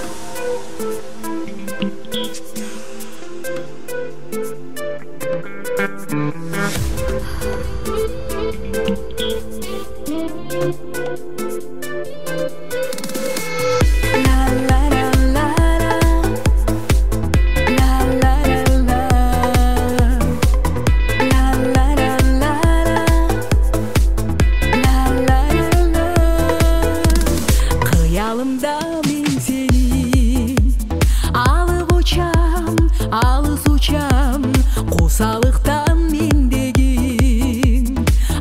Kıyalımda ben seni alıp uçam, alыс uçam, qosalıqtan mendegin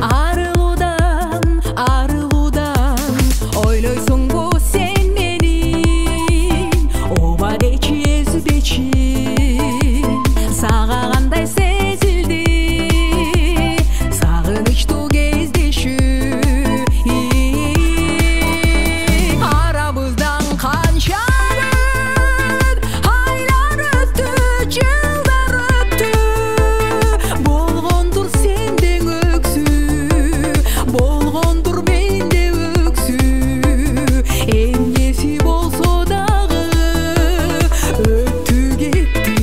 arылудан ойлойсуң бу сен менин оба дечи эзбечи сага кандай сезилди сагынычтуу кездешүү арабыздан канчалык айлар өттү жылдар өттү болгондур сенден өксүү болгондур менде өксүү эмнеси болсо дагы өттү кетти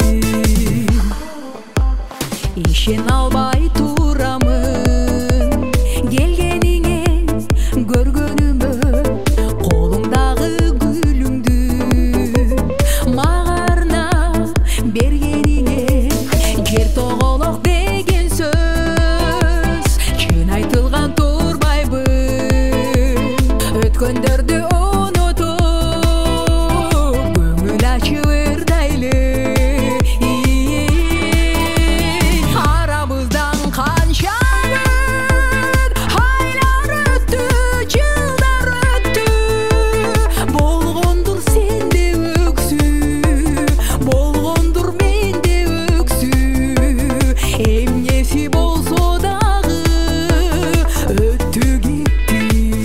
ишен албай турамын келгениңе көргөнүмө колуңдагы гүлүңдү мага арнап бергениңе жер тоголок деген сөз чын айтылган турбайбы өткөндөрдү унутуп көңүл ачып ырдайлы арабыздан канчалык айлар өттү жылдар өттү болгондур сенде өксүү болгондур менде өксүү эмнеси болсо дагы өттү кетти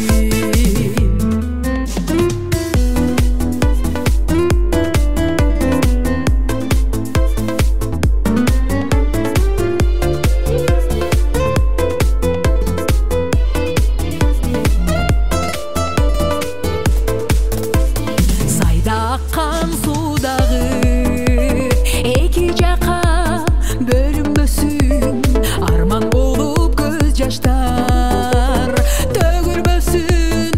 сайда аккан суудагы эки жакка бөлүнбөсүн арман болуп көз жаштар төгүлбөсүн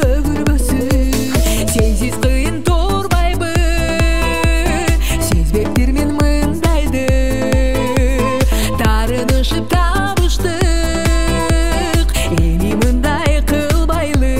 сенсиз кыйын турбайбы сезбептирмин мындайды таарынышып табыштык эми мындай кылбайлы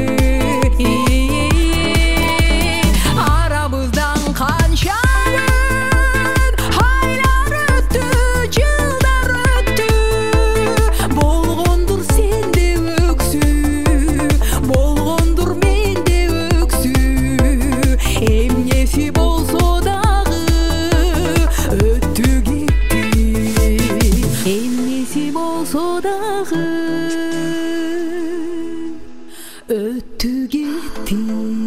арабыздан канчалык айлар өттү жылдар өттү болгондур сенде өксүү болгондур менде өксүү эмнеси болсо дагы өттү кетти эмнеси болсо дагы өттү кетти